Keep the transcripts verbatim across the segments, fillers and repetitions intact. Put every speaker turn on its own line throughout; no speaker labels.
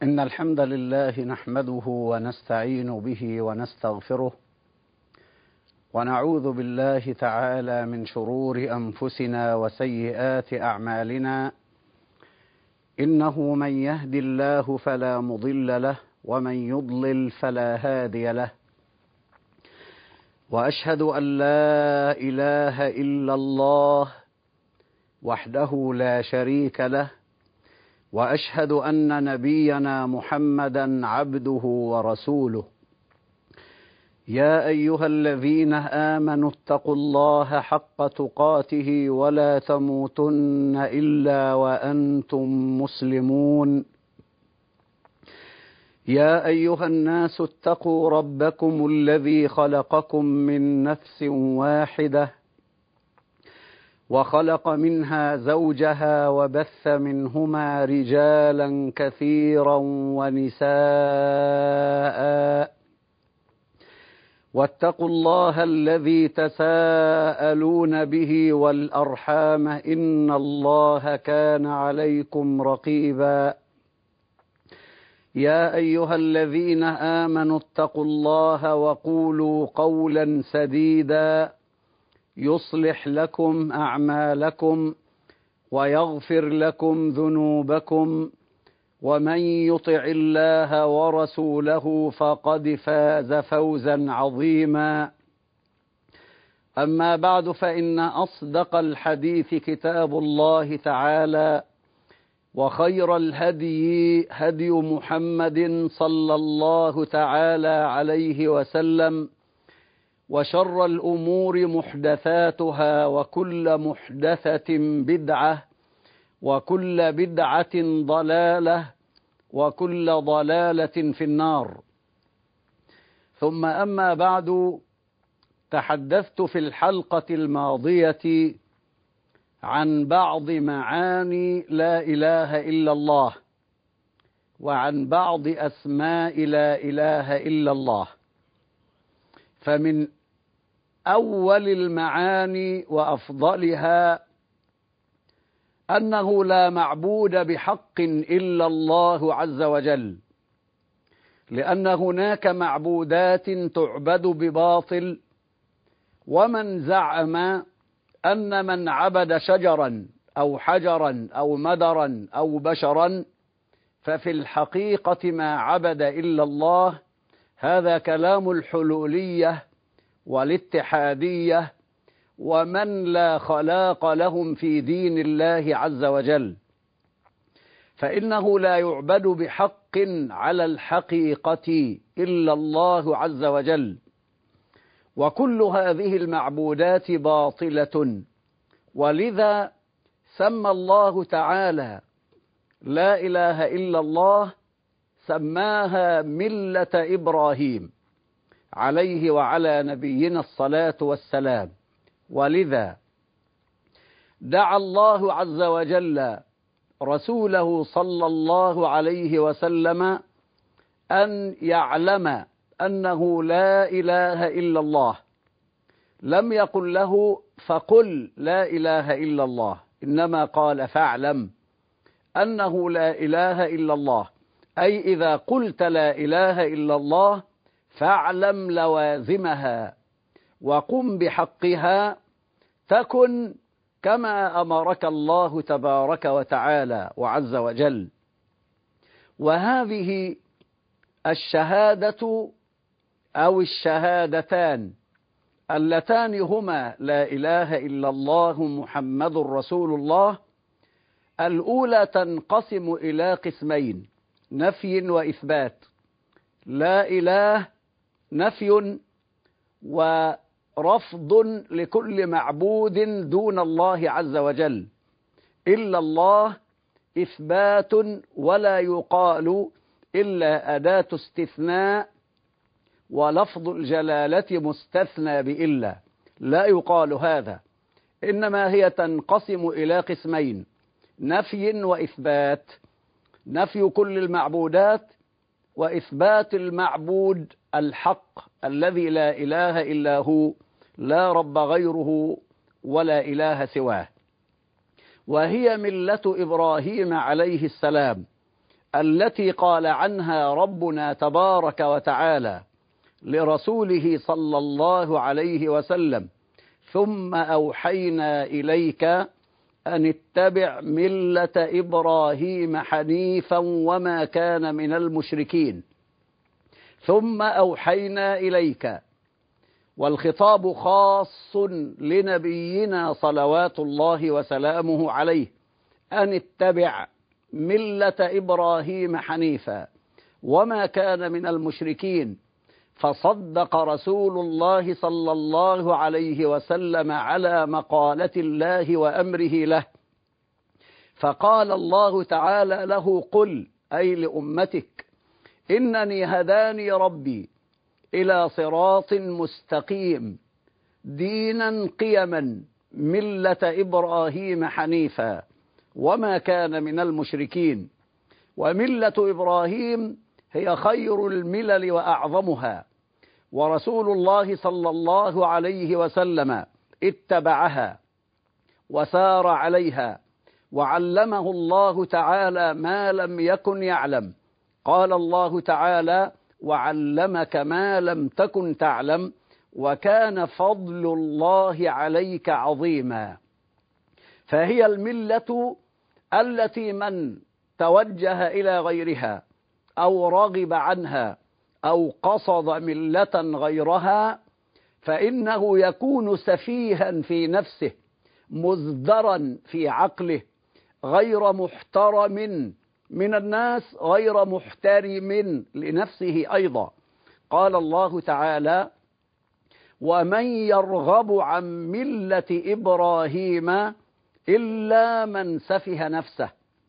إن الحمد لله نحمده ونستعين به ونستغفره، ونعوذ بالله تعالى من شرور أنفسنا وسيئات أعمالنا. إنه من يهد الله فلا مضل له، ومن يضلل فلا هادي له. وأشهد أن لا إله إلا الله وحده لا شريك له، وأشهد أن نبينا محمدا عبده ورسوله. يا أيها الذين آمنوا اتقوا الله حق تقاته ولا تموتن إلا وأنتم مسلمون. يا أيها الناس اتقوا ربكم الذي خلقكم من نفس واحدة، وخلق منها زوجها وبث منهما رجالا كثيرا ونساء. واتقوا الله الذي تساءلون به والأرحام، إن الله كان عليكم رقيبا. يا أيها الذين آمنوا اتقوا الله وقولوا قولا سديدا يصلح لكم أعمالكم ويغفر لكم ذنوبكم، ومن يطع الله ورسوله فقد فاز فوزا عظيما. أما بعد، فإن أصدق الحديث كتاب الله تعالى، وخير الهدي هدي محمد صلى الله تعالى عليه وسلم، وشر الأمور محدثاتها، وكل محدثة بدعة، وكل بدعة ضلالة، وكل ضلالة في النار. ثم أما بعد، تحدثت في الحلقة الماضية عن بعض معاني لا إله إلا الله، وعن بعض أسماء لا إله إلا الله. فمن أول المعاني وأفضلها أنه لا معبود بحق إلا الله عز وجل، لأن هناك معبودات تعبد بباطل. ومن زعم أن من عبد شجرا أو حجرا أو مدرا أو بشرا ففي الحقيقة ما عبد إلا الله، هذا كلام الحلولية والاتحادية، ومن لا خلاق لهم في دين الله عز وجل. فإنه لا يعبد بحق على الحقيقة إلا الله عز وجل، وكل هذه المعبودات باطلة. ولذا سمى الله تعالى لا إله إلا الله، سماها ملة إبراهيم عليه وعلى نبينا الصلاة والسلام. ولذا دعا الله عز وجل رسوله صلى الله عليه وسلم أن يعلم أنه لا إله إلا الله. لم يقل له فقل لا إله إلا الله، إنما قال فاعلم أنه لا إله إلا الله، أي إذا قلت لا إله إلا الله فاعلم لوازمها وقم بحقها، تكن كما أمرك الله تبارك وتعالى وعز وجل. وهذه الشهادة أو الشهادتان اللتان هما لا إله إلا الله محمد رسول الله، الأولى تنقسم إلى قسمين: نفي وإثبات. لا إله نفي ورفض لكل معبود دون الله عز وجل، إلا الله إثبات، ولا يقال إلا أداة استثناء، ولفظ الجلالة مستثنى بإلا، لا يقال هذا. إنما هي تنقسم إلى قسمين: نفي وإثبات. نفي كل المعبودات، وإثبات المعبود الحق الذي لا إله إلا هو، لا رب غيره ولا إله سواه. وهي ملة إبراهيم عليه السلام التي قال عنها ربنا تبارك وتعالى لرسوله صلى الله عليه وسلم: ثم أوحينا إليك أن اتبع ملة إبراهيم حنيفا وما كان من المشركين. ثم أوحينا إليك، والخطاب خاص لنبينا صلوات الله وسلامه عليه، أن اتبع ملة إبراهيم حنيفا وما كان من المشركين. فصدق رسول الله صلى الله عليه وسلم على مقالة الله وأمره له، فقال الله تعالى له: قل، أي لأمتك، إنني هداني ربي إلى صراط مستقيم دينا قيما ملة إبراهيم حنيفا وما كان من المشركين. وملة إبراهيم هي خير الملل وأعظمها، ورسول الله صلى الله عليه وسلم اتبعها وسار عليها، وعلمه الله تعالى ما لم يكن يعلم. قال الله تعالى: وعلمك ما لم تكن تعلم وكان فضل الله عليك عظيما. فهي الملة التي من توجه إلى غيرها أو رغب عنها أو قصد ملة غيرها فإنه يكون سفيها في نفسه، مزدرا في عقله، غير محترم من الناس، غير محترم لنفسه أيضا. قال الله تعالى: ومن يرغب عن ملة إبراهيم إلا من سفه نفسه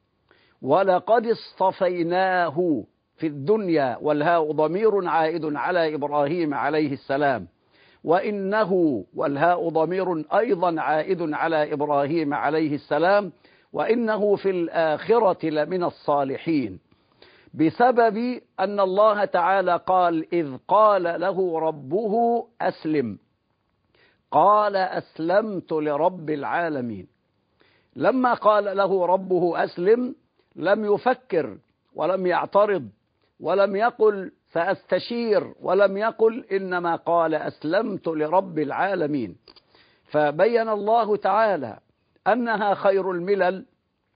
ولقد اصطفيناه في الدنيا، والهاء ضمير عائد على إبراهيم عليه السلام، وإنه، والهاء ضمير أيضا عائد على إبراهيم عليه السلام، وإنه في الآخرة لمن الصالحين، بسبب أن الله تعالى قال: إذ قال له ربه أسلم، قال أسلمت لرب العالمين. لما قال له ربه أسلم لم يفكر ولم يعترض ولم يقل سأستشير ولم يقل، إنما قال أسلمت لرب العالمين. فبين الله تعالى أنها خير الملل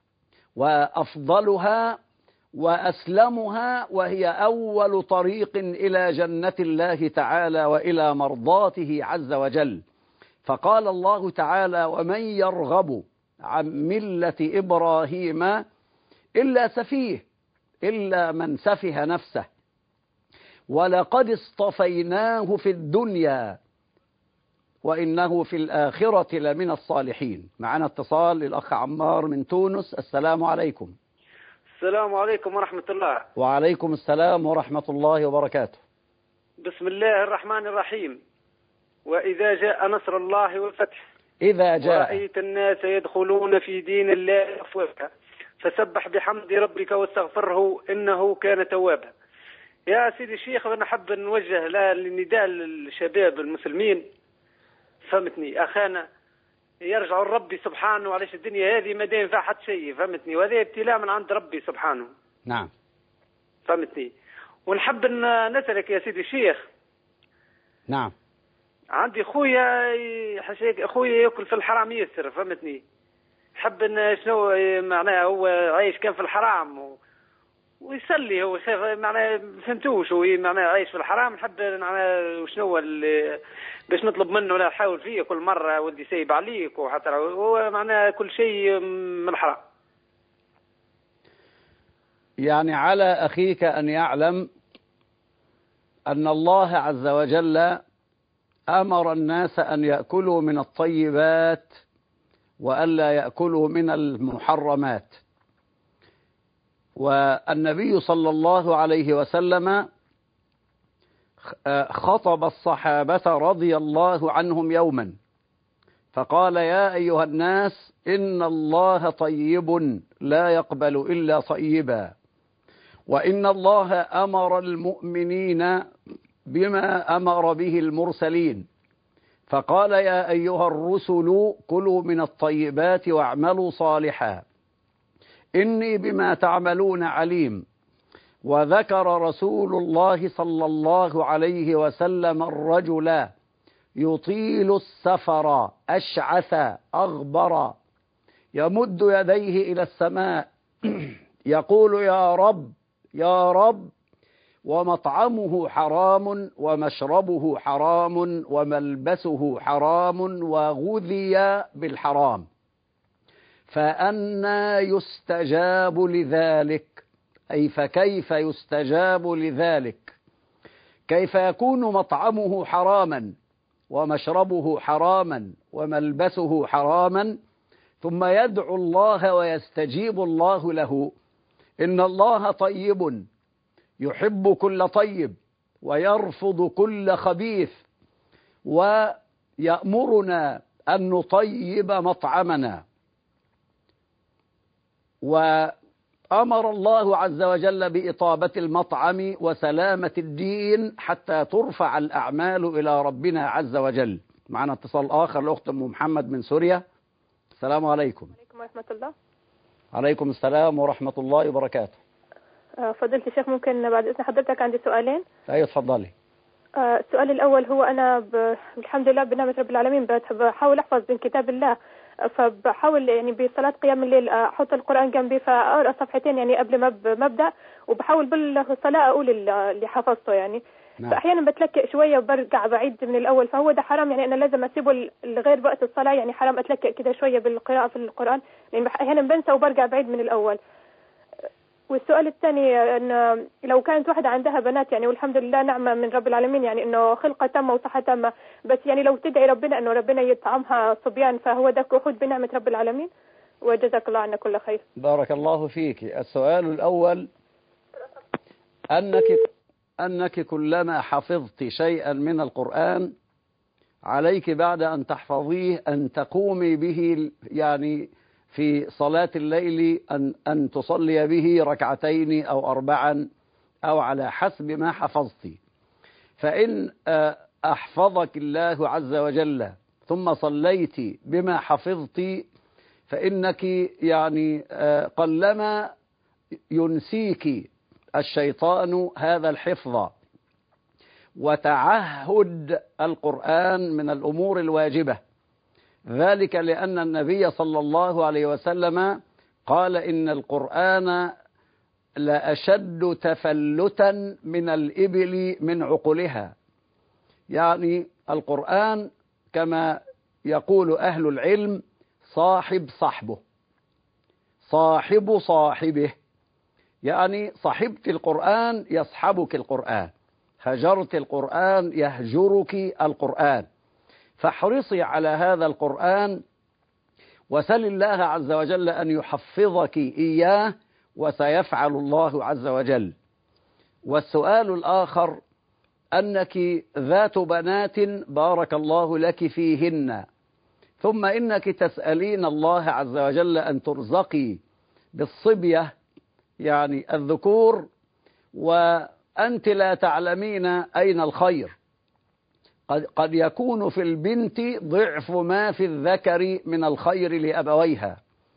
وأفضلها وأسلمها، وهي أول طريق إلى جنة الله تعالى وإلى مرضاته عز وجل. فقال الله تعالى: ومن يرغب عن ملة إبراهيم إلا سفيه، إلا من سفه نفسه، ولقد اصطفيناه في الدنيا وإنه في الآخرة لمن الصالحين. معنا اتصال للأخ عمار من تونس. السلام عليكم.
السلام عليكم ورحمة الله.
وعليكم السلام ورحمة الله وبركاته.
بسم الله الرحمن الرحيم. وإذا جاء نصر الله والفتح،
إذا جاء
ورأيت الناس يدخلون في دين الله أفواجا فسبح بحمد ربك واستغفره إنه كان توابا. يا سيدي الشيخ، أنا حاب نوجه للنداء للشباب المسلمين، فهمتني أخانا، يرجعوا لربي سبحانه، وعلاش الدنيا هذه ما داين فيها حتى شيء، فهمتني، وهذا ابتلاء من عند ربي سبحانه.
نعم،
فهمتني. ونحب نسألك يا سيدي الشيخ.
نعم.
عندي خويا حسيك اخويا ياكل في الحرام ياسر، فهمتني. حب شنو معناها، هو عايش كان في الحرام و... ويصلي، هو معناها فهمتوش، هو معناها عايش في الحرام. نحب معناها وشنو اللي باش نطلب منه، لا حاول فيه كل مره ودي سايب عليك، وحتى هو معناها كل شيء من الحرام.
يعني على أخيك أن يعلم أن الله عز وجل أمر الناس أن يأكلوا من الطيبات وألا يأكلوا من المحرمات. والنبي صلى الله عليه وسلم خطب الصحابة رضي الله عنهم يوما فقال: يا أيها الناس، إن الله طيب لا يقبل إلا طيبا، وإن الله أمر المؤمنين بما أمر به المرسلين، فقال: يا أيها الرسل كلوا من الطيبات واعملوا صالحا إني بما تعملون عليم. وذكر رسول الله صلى الله عليه وسلم الرجل يطيل السفر أشعث أغبر يمد يديه إلى السماء يقول يا رب يا رب، ومطعمه حرام ومشربه حرام وملبسه حرام وغذي بالحرام، فأنى يستجاب لذلك؟ أي فكيف يستجاب لذلك؟ كيف يكون مطعمه حراما ومشربه حراما وملبسه حراما ثم يدعو الله ويستجيب الله له؟ إن الله طيب يحب كل طيب ويرفض كل خبيث، ويأمرنا أن نطيب مطعمنا. وأمر الله عز وجل بإطابة المطعم وسلامة الدين حتى ترفع الأعمال إلى ربنا عز وجل. معنا اتصال آخر، الأخت أم محمد من سوريا. السلام عليكم.
عليكم ورحمة الله.
عليكم السلام ورحمة الله وبركاته.
فضيلة الشيخ، ممكن بعد إذن حضرتك عندي سؤالين؟
أيوة اتفضلي.
السؤال الأول هو أنا ب... الحمد لله بنعمة رب العالمين بحاول أحفظ من كتاب الله، فبحاول يعني بصلاة قيام الليل أحط القرآن جنبي فأقرأ صفحتين يعني قبل ما مبدأ، وبحاول بالصلاة أقول اللي حفظته يعني. نعم. فأحيانا بتلكئ شوية وبرجع بعيد من الأول، فهو ده حرام يعني؟ أنا لازم أسيبه لغير وقت الصلاة يعني؟ حرام أتلكئ كده شوية بالقراءة في القرآن لأن يعني أحيانا بنسى وبرجع بعيد من الأول. والسؤال الثاني أن لو كانت واحدة عندها بنات يعني، والحمد لله نعمة من رب العالمين يعني إنه خلقة تامة وصحة تامة، بس يعني لو تدعي ربنا إنه ربنا يطعمها صبيان فهو ده كحود بنعمة رب العالمين، وجزاك الله عنا كل خير.
بارك الله فيك. السؤال الأول، أنك أنك كلما حفظت شيئا من القرآن عليك بعد أن تحفظيه أن تقومي به يعني في صلاة الليل أن أن تصلي به ركعتين أو أربعا أو على حسب ما حفظت. فإن أحفظك الله عز وجل ثم صليت بما حفظت فإنك يعني قلما ينسيك الشيطان هذا الحفظ. وتعهد القرآن من الأمور الواجبة، ذلك لأن النبي صلى الله عليه وسلم قال إن القرآن لأشد تفلتا من الإبل من عقلها. يعني القرآن كما يقول أهل العلم صاحب صاحبه، صاحب صاحبه، يعني صحبت القرآن يصحبك القرآن، هجرت القرآن يهجرك القرآن. فاحرصي على هذا القرآن وسل الله عز وجل أن يحفظك إياه وسيفعل الله عز وجل. والسؤال الآخر، أنك ذات بنات بارك الله لك فيهن، ثم إنك تسألين الله عز وجل أن ترزقي بالصبية يعني الذكور، وأنت لا تعلمين أين الخير. قد, قد يكون في البنت ضعف ما في الذكر من الخير لأبويها،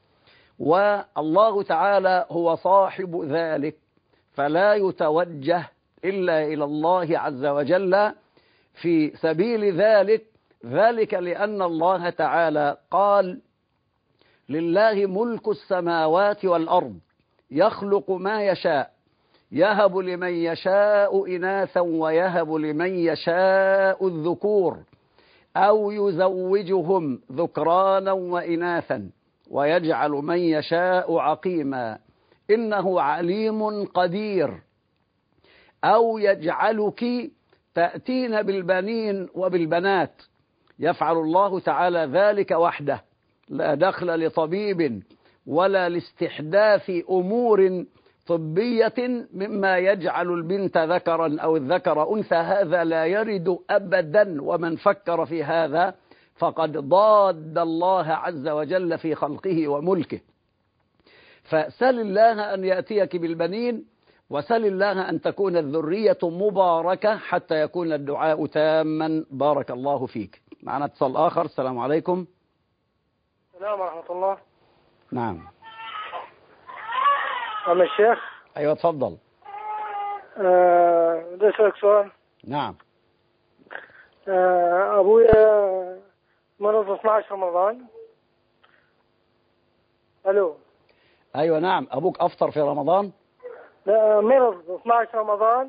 والله تعالى هو صاحب ذلك، فلا يتوجه إلا إلى الله عز وجل في سبيل ذلك. ذلك لأن الله تعالى قال لله ملك السماوات والأرض يخلق ما يشاء يهب لمن يشاء إناثا ويهب لمن يشاء الذكور أو يزوجهم ذكرانا وإناثا ويجعل من يشاء عقيما إنه عليم قدير. أو يجعلك تأتين بالبنين وبالبنات، يفعل الله تعالى ذلك وحده، لا دخل لطبيب ولا لاستحداث أمور طبية مما يجعل البنت ذكرا أو الذكر أنثى. هذا لا يرد أبدا، ومن فكر في هذا فقد ضاد الله عز وجل في خلقه وملكه. فسل الله أن يأتيك بالبنين، وسل الله أن تكون الذرية مباركة حتى يكون الدعاء تاما. بارك الله فيك. معنا اتصال آخر. السلام عليكم.
السلام ورحمة الله.
نعم.
أم الشيخ.
أيوة تفضل.
آه، بدي أسألك سؤال.
نعم.
آه، أبويا مرض اثني عشر رمضان. ألو.
أيوة نعم، أبوك أفطر في رمضان؟
لا، مرض اثني عشر رمضان.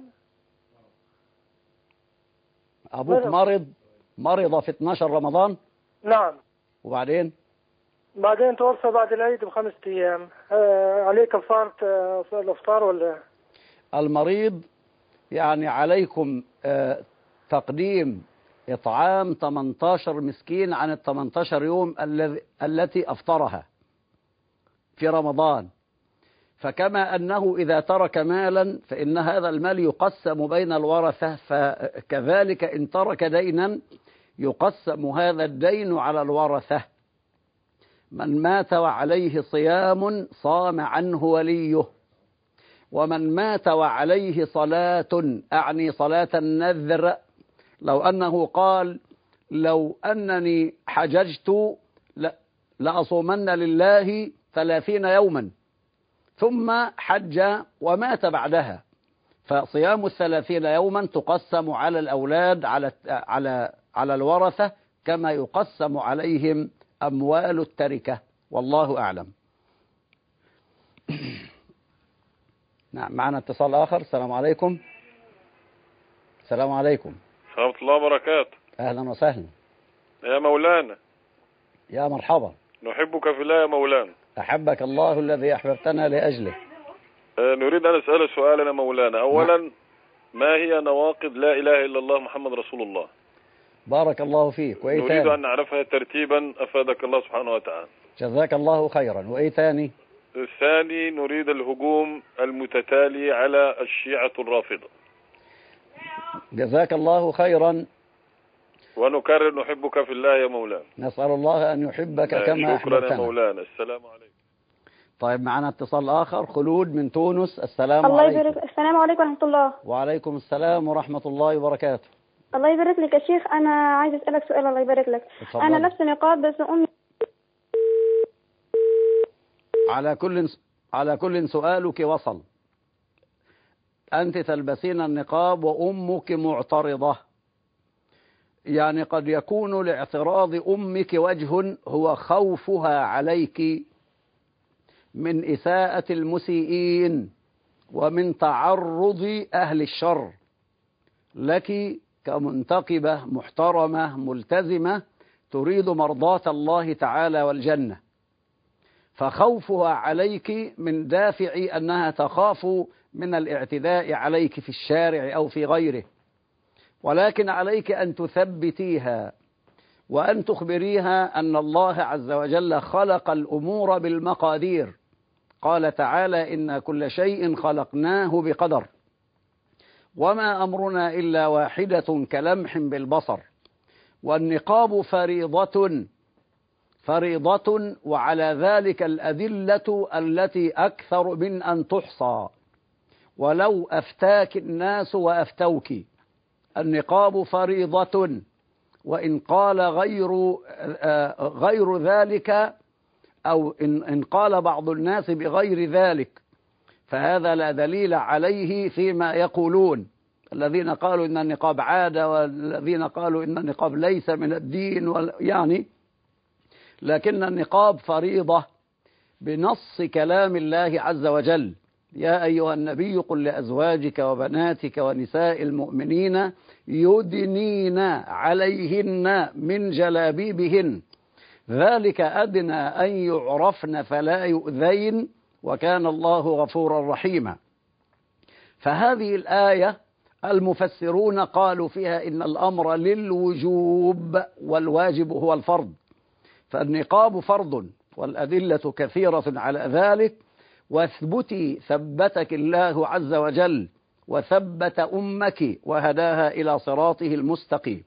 أبوك
مرض.
مرض مرض في اتناشر رمضان؟
نعم.
وبعدين؟
بعدين توفى بعد العيد بخمسة أيام. آه، عليه كفارة آه، الإفطار ولا؟
المريض يعني عليكم آه تقديم إطعام ثمانية عشر مسكين عن ال ثمانية عشر يوم الذي التي أفطرها في رمضان. فكما أنه إذا ترك مالا فإن هذا المال يقسم بين الورثة، فكذلك إن ترك دينا يقسم هذا الدين على الورثة. من مات وعليه صيام صام عنه وليه، ومن مات وعليه صلاة، أعني صلاة النذر، لو أنه قال لو أنني حججت لأصومن لله ثلاثين يوما ثم حج ومات بعدها، فصيام الثلاثين يوما تقسم على الأولاد على على على الورثة كما يقسم عليهم أموال التركة، والله أعلم. نعم، معنا اتصال آخر. السلام عليكم. السلام عليكم.
ورحمة الله وبركاته.
أهلا وسهلا
يا مولانا.
يا مرحبا.
نحبك في الله يا مولانا.
أحبك الله الذي أحببتنا لأجله.
أه نريد أن نسأل سؤالا يا مولانا. أولا نعم. ما هي نواقض لا إله إلا الله محمد رسول الله؟
بارك الله فيك. وإيه
نريد
تاني؟
أن نعرفها ترتيبا أفادك الله سبحانه وتعالى.
جزاك الله خيرا. وإيه تاني؟
الثاني نريد الهجوم المتتالي على الشيعة الرافضة.
جزاك الله خيرا.
ونكرر نحبك في الله يا مولانا.
نسأل الله أن يحبك كما أحببتنا.
شكرا يا مولانا. السلام عليكم.
طيب، معنا اتصال آخر. خلود من تونس. السلام
الله
عليكم.
يبارك. السلام عليكم ورحمة الله.
وعليكم السلام ورحمة الله وبركاته.
الله يبارك لك يا شيخ، أنا عايز أسألك سؤال. الله يبارك لك.
اتفضل.
أنا لابسة نقاب بس أمي.
على كل على كل سؤالك وصل. أنت تلبسين النقاب وأمك معترضة، يعني قد يكون لاعتراض أمك وجه هو خوفها عليك من إساءة المسيئين ومن تعرض أهل الشر لك كمنتقبة محترمة ملتزمة تريد مرضاة الله تعالى والجنة، فخوفها عليك من دافع أنها تخاف من الاعتداء عليك في الشارع أو في غيره، ولكن عليك أن تثبتيها وأن تخبريها أن الله عز وجل خلق الأمور بالمقادير. قال تعالى: إن كل شيء خلقناه بقدر، وما أمرنا إلا واحدة كلمح بالبصر. والنقاب فريضة فريضة وعلى ذلك الأدلة التي أكثر من أن تحصى، ولو أفتاك الناس وأفتوك. النقاب فريضة، وإن قال غير غير ذلك أو إن قال بعض الناس بغير ذلك فهذا لا دليل عليه فيما يقولون، الذين قالوا إن النقاب عادة والذين قالوا إن النقاب ليس من الدين، يعني لكن النقاب فريضة بنص كلام الله عز وجل: يا أيها النبي قل لأزواجك وبناتك ونساء المؤمنين يدنين عليهن من جلابيبهن ذلك أدنى أن يعرفن فلا يؤذين وكان الله غفورا رحيما. فهذه الآية المفسرون قالوا فيها إن الأمر للوجوب والواجب هو الفرض، فالنقاب فرض والأدلة كثيرة على ذلك. واثبتي ثبتك الله عز وجل وثبت أمك وهداها إلى صراطه المستقيم.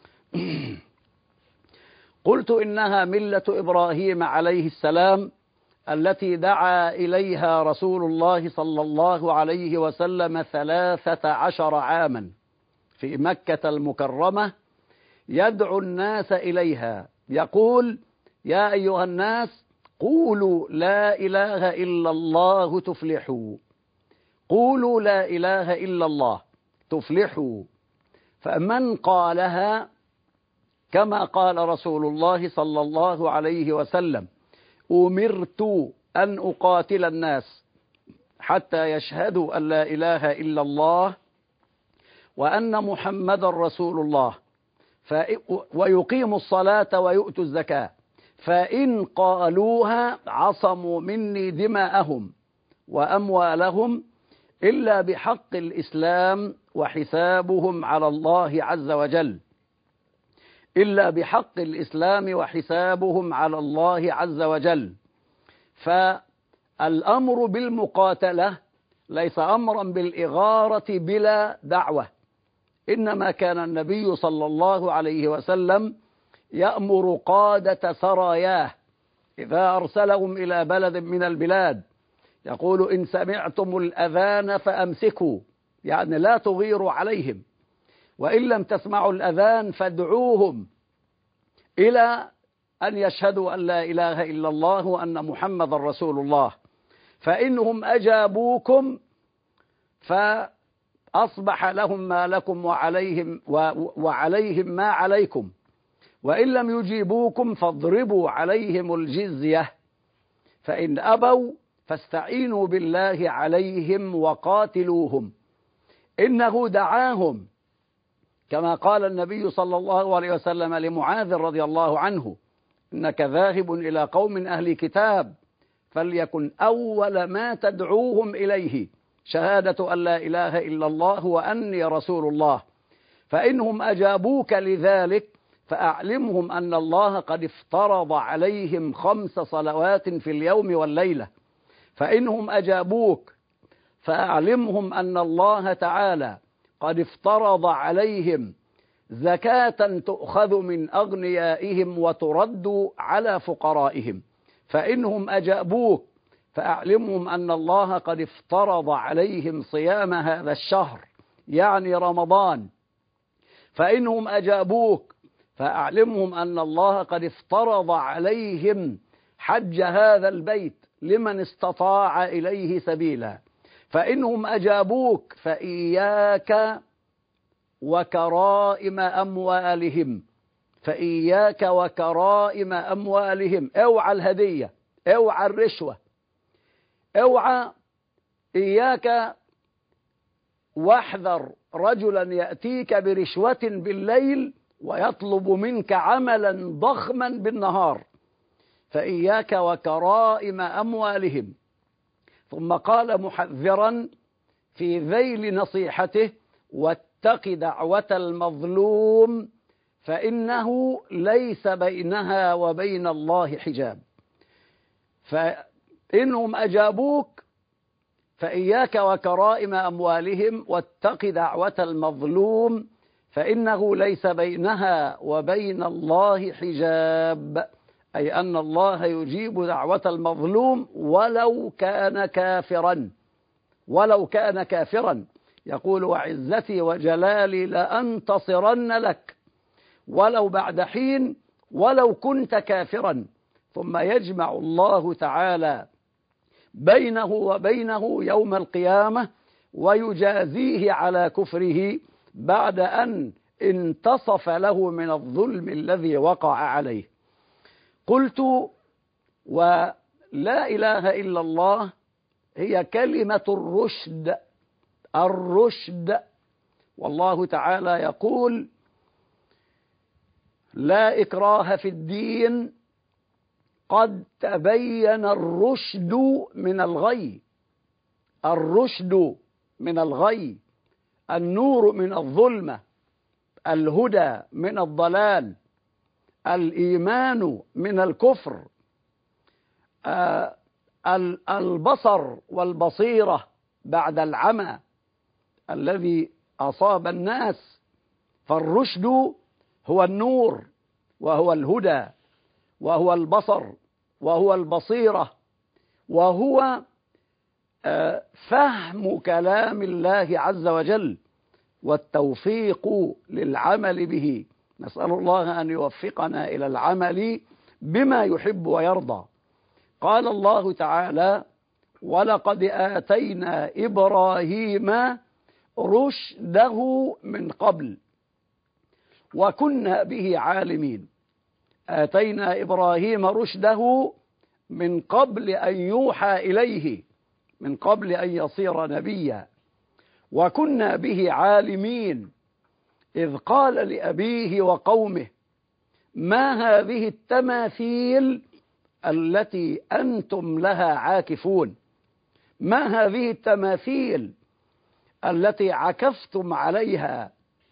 قلت إنها ملة إبراهيم عليه السلام التي دعا إليها رسول الله صلى الله عليه وسلم ثلاثة عشر عاما في مكة المكرمة، يدعو الناس إليها يقول: يا أيها الناس قولوا لا إله إلا الله تفلحوا، قولوا لا إله إلا الله تفلحوا. فمن قالها كما قال رسول الله صلى الله عليه وسلم: أمرت أن أقاتل الناس حتى يشهدوا أن لا إله إلا الله وأن محمد رسول الله ويقيموا الصلاة ويؤتوا الزكاة، فإن قالوها عصموا مني دماءهم وأموالهم إلا بحق الإسلام وحسابهم على الله عز وجل إلا بحق الإسلام وحسابهم على الله عز وجل. فالأمر بالمقاتلة ليس أمرا بالإغارة بلا دعوة، إنما كان النبي صلى الله عليه وسلم يأمر قادة سراياه إذا أرسلهم إلى بلد من البلاد يقول: إن سمعتم الأذان فأمسكوا، يعني لا تغيروا عليهم، وإن لم تسمعوا الأذان فادعوهم إلى أن يشهدوا أن لا إله إلا الله وأن محمد رسول الله، فإنهم أجابوكم فأصبح لهم ما لكم وعليهم, وعليهم ما عليكم، وإن لم يجيبوكم فاضربوا عليهم الجزية، فإن أبوا فاستعينوا بالله عليهم وقاتلوهم، إنه دعاهم كما قال النبي صلى الله عليه وسلم لمعاذ رضي الله عنه: إنك ذاهب إلى قوم أهل كتاب فليكن أول ما تدعوهم إليه شهادة أن لا إله إلا الله وأني رسول الله، فإنهم أجابوك لذلك فأعلمهم أن الله قد افترض عليهم خمس صلوات في اليوم والليلة، فإنهم أجابوك فأعلمهم أن الله تعالى قد افترض عليهم زكاة تؤخذ من أغنيائهم وترد على فقرائهم، فإنهم أجابوك فأعلمهم أن الله قد افترض عليهم صيام هذا الشهر يعني رمضان، فإنهم أجابوك فأعلمهم أن الله قد افترض عليهم حج هذا البيت لمن استطاع إليه سبيلا، فإنهم أجابوك فإياك وكرائم أموالهم فإياك وكرائم أموالهم، اوعى الهدية، اوعى الرشوة، اوعى، إياك واحذر رجلا يأتيك برشوة بالليل ويطلب منك عملا ضخما بالنهار، فإياك وكرائم أموالهم. ثم قال محذرا في ذيل نصيحته: واتق دعوة المظلوم فإنه ليس بينها وبين الله حجاب. فإنهم أجابوك فإياك وكرائم أموالهم واتق دعوة المظلوم فإنه ليس بينها وبين الله حجاب، أي أن الله يجيب دعوة المظلوم ولو كان كافرا، ولو كان كافرا، يقول: وعزتي وجلالي لأنتصرن لك ولو بعد حين ولو كنت كافرا. ثم يجمع الله تعالى بينه وبينه يوم القيامة ويجازيه على كفره بعد أن انتصف له من الظلم الذي وقع عليه. قلت: ولا إله إلا الله هي كلمة الرشد، الرشد، والله تعالى يقول: لا إكراه في الدين قد تبين الرشد من الغي، الرشد من الغي، النور من الظلمة، الهدى من الضلال، الإيمان من الكفر، آه البصر والبصيرة بعد العمى الذي أصاب الناس. فالرشد هو النور وهو الهدى وهو البصر وهو البصيرة وهو آه فهم كلام الله عز وجل والتوفيق للعمل به. نسأل الله أن يوفقنا إلى العمل بما يحب ويرضى. قال الله تعالى: ولقد آتينا إبراهيم رشده من قبل وكنا به عالمين. آتينا إبراهيم رشده من قبل أن يوحى إليه، من قبل أن يصير نبيا، وكنا به عالمين، إذ قال لأبيه وقومه ما هذه التماثيل التي أنتم لها عاكفون؟ ما هذه التماثيل التي عكفتم عليها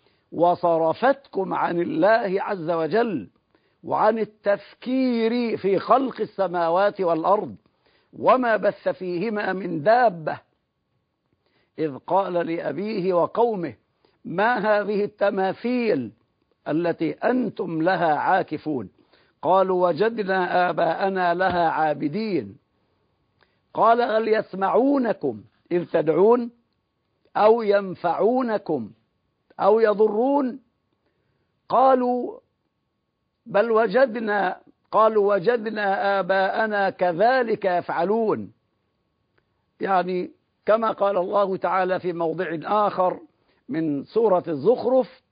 وصرفتكم عن الله عز وجل وعن التفكير في خلق السماوات والأرض وما بث فيهما من دابة؟ إذ قال لأبيه وقومه ما هذه التماثيل التي أنتم لها عاكفون؟ قالوا وجدنا آباءنا لها عابدين. قال هل يسمعونكم إذ تدعون أو ينفعونكم أو يضرون؟ قالوا بل وجدنا قالوا وجدنا آباءنا كذلك يفعلون، يعني كما قال الله تعالى في موضع آخر من سورة الزخرف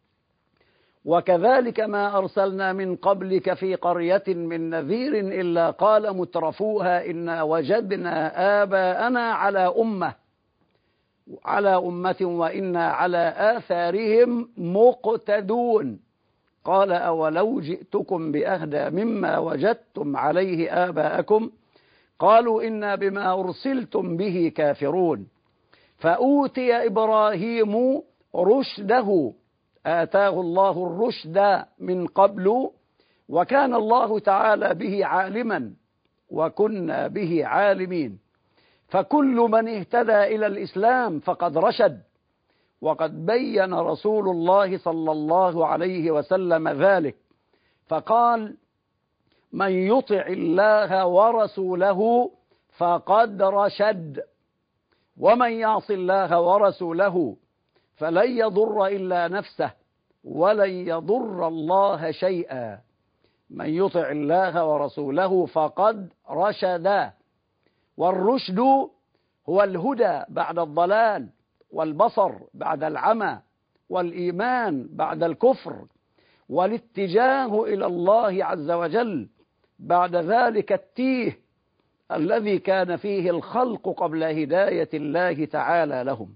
وكذلك ما أرسلنا من قبلك في قرية من نذير إلا قال مترفوها إنا وجدنا آباءنا على أمة على أمة وإنا على آثارهم مقتدون. قال أولو جئتكم بأهدى مما وجدتم عليه آباءكم قالوا إنا بما أرسلتم به كافرون. فأوتي إبراهيم رشده، آتاه الله الرشد من قبل وكان الله تعالى به عالما وكنا به عالمين. فكل من اهتدى إلى الإسلام فقد رشد، وقد بين رسول الله صلى الله عليه وسلم ذلك فقال من يطع الله ورسوله فقد رشد ومن يعص الله ورسوله فلن يضر إلا نفسه ولن يضر الله شيئا. من يطع الله ورسوله فقد رشد. والرشد هو الهدى بعد الضلال، والبصر بعد العمى، والإيمان بعد الكفر، والاتجاه إلى الله عز وجل بعد ذلك التيه الذي كان فيه الخلق قبل هداية الله تعالى لهم.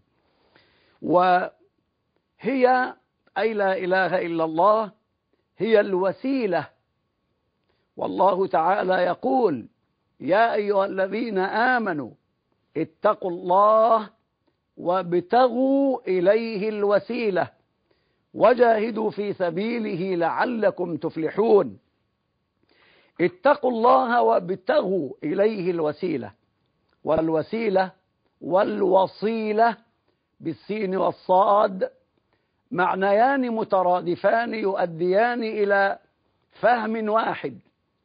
وهي أي لا إله إلا الله هي الوسيلة. والله تعالى يقول يا أيها الذين آمنوا اتقوا الله وابتغوا إليه الوسيلة وجاهدوا في سبيله لعلكم تفلحون. اتقوا الله وابتغوا إليه الوسيلة، والوسيلة والوصيلة بالسين والصاد معنيان مترادفان يؤديان إلى فهم واحد.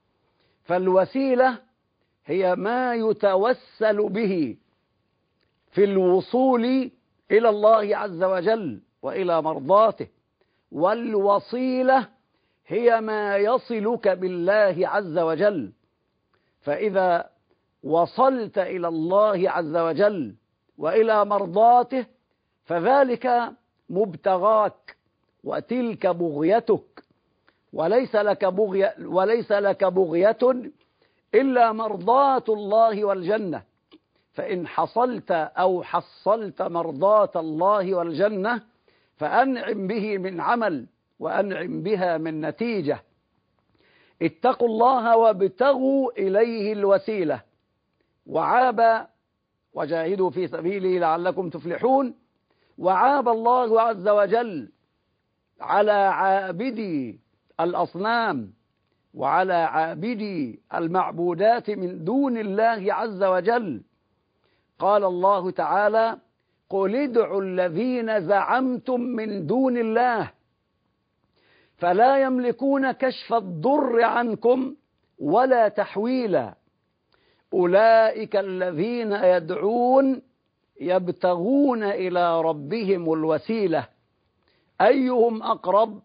فالوسيلة هي ما يتوسل به في الوصول إلى الله عز وجل وإلى مرضاته، والوصيلة هي ما يصلك بالله عز وجل. فإذا وصلت إلى الله عز وجل وإلى مرضاته فذلك مبتغاك وتلك بغيتك، وليس لك بغية وليس لك بغية إلا مرضاة الله والجنة. فإن حصلت أو حصلت مرضاة الله والجنة فأنعم به من عمل وأنعم بها من نتيجة. اتقوا الله وابتغوا إليه الوسيلة، وعاب وجاهدوا في سبيله لعلكم تفلحون. وعاب الله عز وجل على عابدي الأصنام وعلى عابدي المعبودات من دون الله عز وجل. قال الله تعالى قل ادعوا الذين زعمتم من دون الله فلا يملكون كشف الضر عنكم ولا تحويلا أولئك الذين يدعون يبتغون إلى ربهم الوسيلة أيهم أقرب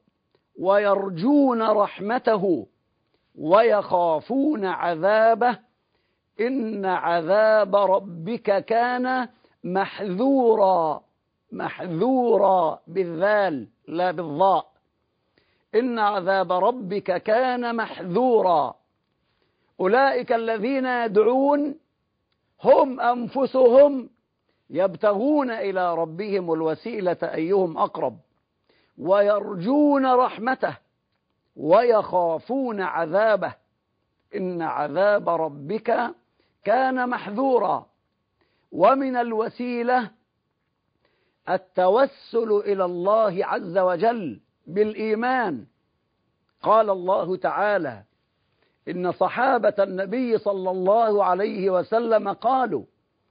ويرجون رحمته ويخافون عذابه إن عذاب ربك كان محذورا، محذورا بالذال لا بالضاء. إن عذاب ربك كان محذورا. أولئك الذين يدعون هم أنفسهم يبتغون إلى ربهم الوسيلة أيهم أقرب ويرجون رحمته ويخافون عذابه. إن عذاب ربك كان محذورا. ومن الوسيلة التوسل إلى الله عز وجل بالإيمان. قال الله تعالى: إن صحابة النبي صلى الله عليه وسلم قالوا.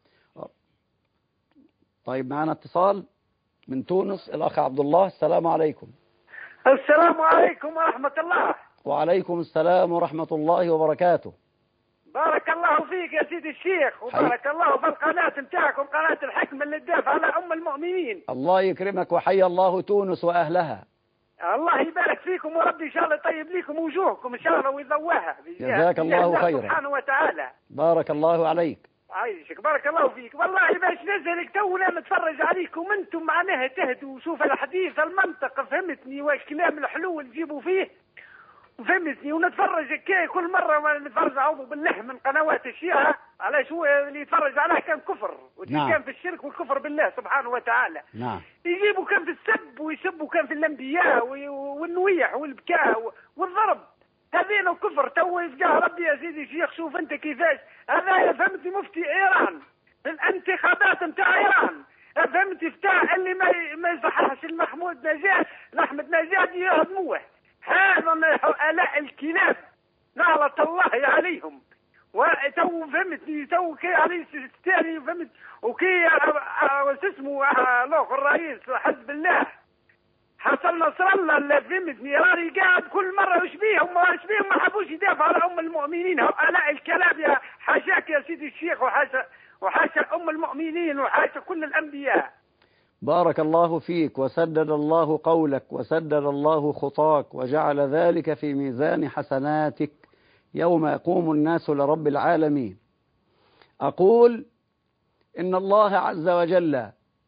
طيب معنا اتصال من تونس، الأخ عبد الله. السلام عليكم.
السلام عليكم ورحمة الله.
وعليكم السلام ورحمة الله وبركاته.
بارك الله فيك يا سيدي الشيخ، وبارك الله في القناة نتاعكم، قناة الحكمة اللي تدافع على أم المؤمنين.
الله يكرمك وحيا الله تونس وأهلها.
الله يبارك فيكم، وربي إن شاء الله يطيب لكم وجوهكم إن شاء الله ويضواها.
جزاك الله خيرا.
سبحانه وتعالى.
بارك الله عليك.
عايشك بارك الله فيك. والله باش نزلك تونا نتفرج عليكم انتم معناها تهدوا. شوف الحديث المنطق فهمتني، واش كلام الحلو تجيبوا فيه فهمتني. ونتفرج كي كل مرة ما نتفرج أعوذ بالله من قنوات الشيعة على شو اللي يتفرج عليها كان كفر.
نعم.
كان في الشرك والكفر بالله سبحانه وتعالى.
نعم.
يجيبوا كان في السب ويسبوا كان في الأنبياء والنويح والبكاء والضرب. هذين كفر. تو يفقع ربي يا سيدي الشيخ. شوف أنت كيفاش هذا فهمتني مفتي إيران في الانتخابات نتاع إيران، فهمتي بتاع اللي ما ما يصححش المحمود نجاح لأحمد نجاح يهضموه. هذا آلاء الكلاب نعلة الله عليهم. وتو فهمتني تو كي علي الثاني فهمت وكي اسمه الاخر الرئيس حزب الله حسن نصر الله اللي فهمتني راني قاعد كل مره وش بيهم وش بيهم ما حبوش يدافعوا على ام المؤمنين. آلاء الكلاب يا حاشاك يا سيدي الشيخ، وحاشا وحاشا ام المؤمنين وحاشا كل الانبياء.
بارك الله فيك وسدد الله قولك وسدد الله خطاك وجعل ذلك في ميزان حسناتك يوم يقوم الناس لرب العالمين. أقول إن الله عز وجل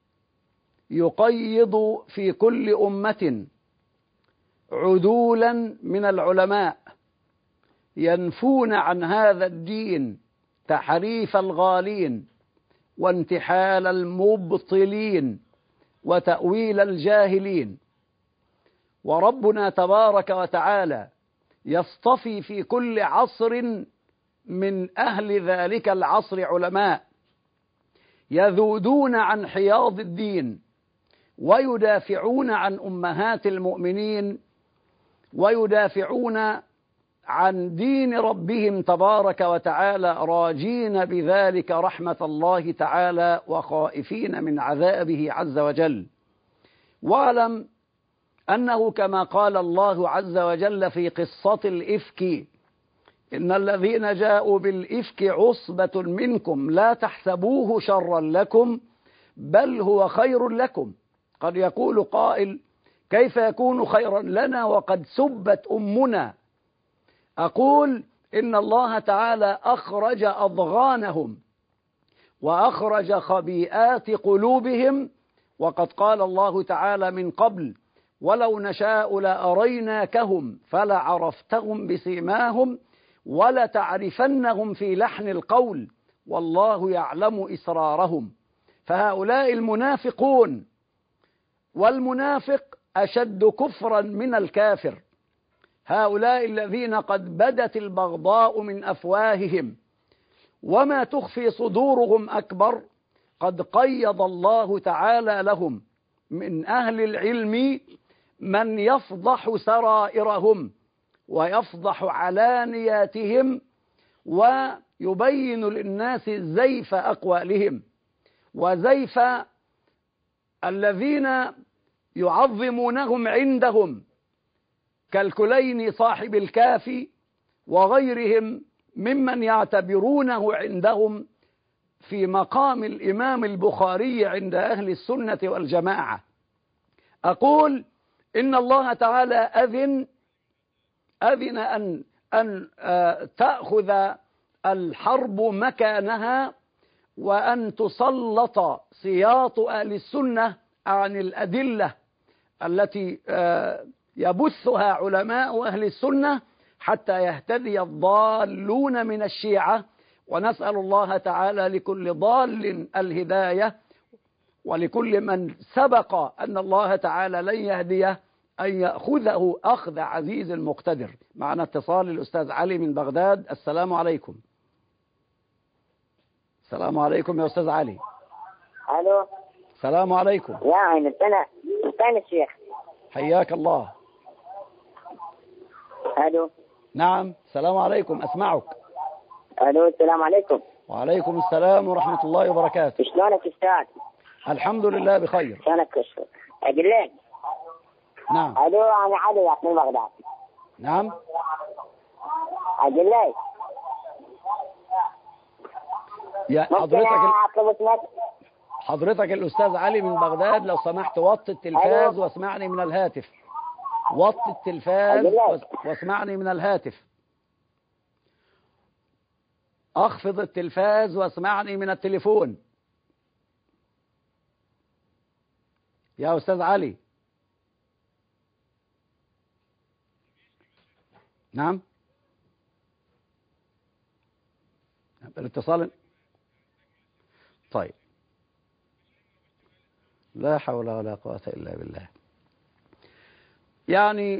يقيض في كل أمة عدولا من العلماء ينفون عن هذا الدين تحريف الغالين وانتحال المبطلين وتأويل الجاهلين. وربنا تبارك وتعالى يصطفي في كل عصر من أهل ذلك العصر علماء يذودون عن حياض الدين ويدافعون عن أمهات المؤمنين ويدافعون عن دين ربهم تبارك وتعالى راجين بذلك رحمة الله تعالى وخائفين من عذابه عز وجل. واعلم أنه كما قال الله عز وجل في قصة الإفك: إن الذين جاءوا بالإفك عصبة منكم لا تحسبوه شرا لكم بل هو خير لكم. قد يقول قائل: كيف يكون خيرا لنا وقد سبت أمنا؟ أقول إن الله تعالى أخرج أضغانهم وأخرج خبيئات قلوبهم، وقد قال الله تعالى من قبل: ولو نشاء لأريناكهم فلعرفتهم بسيماهم ولتعرفنهم في لحن القول والله يعلم إسرارهم. فهؤلاء المنافقون، والمنافق أشد كفرا من الكافر. هؤلاء الذين قد بدت البغضاء من أفواههم وما تخفي صدورهم أكبر، قد قيض الله تعالى لهم من أهل العلم من يفضح سرائرهم ويفضح علانياتهم ويبين للناس زيف أقوالهم وزيف الذين يعظمونهم عندهم كالكليني صاحب الكافي وغيرهم ممن يعتبرونه عندهم في مقام الإمام البخاري عند أهل السنة والجماعة. أقول إن الله تعالى أذن أذن أن أن تأخذ الحرب مكانها، وأن تسلط سياط أهل السنة عن الأدلة التي يبثها علماء أهل السنة حتى يهتدي الضالون من الشيعة. ونسأل الله تعالى لكل ضال الهداية، ولكل من سبق أن الله تعالى لن يهديه أن يأخذه أخذ عزيز المقتدر. معنا اتصال الأستاذ علي من بغداد. السلام عليكم. السلام عليكم يا أستاذ علي.
الو.
السلام عليكم.
يا عين السنة الثاني الشيخ.
حياك الله.
الو.
نعم. السلام عليكم، أسمعك.
الو. السلام عليكم.
وعليكم السلام ورحمة الله وبركاته.
شلونك أستاذ؟
الحمد لله بخير.
شلونك أستاذ؟ أقول لك.
نعم.
الو. أنا علي من بغداد.
نعم.
أقول لك.
يا حضرتك ال... حضرتك الأستاذ علي من بغداد، لو سمحت وطي التلفاز واسمعني من الهاتف. وطي التلفاز واسمعني من الهاتف. أخفض التلفاز واسمعني من التليفون يا أستاذ علي. نعم. الاتصال. طيب. لا حول ولا قوة إلا بالله. يعني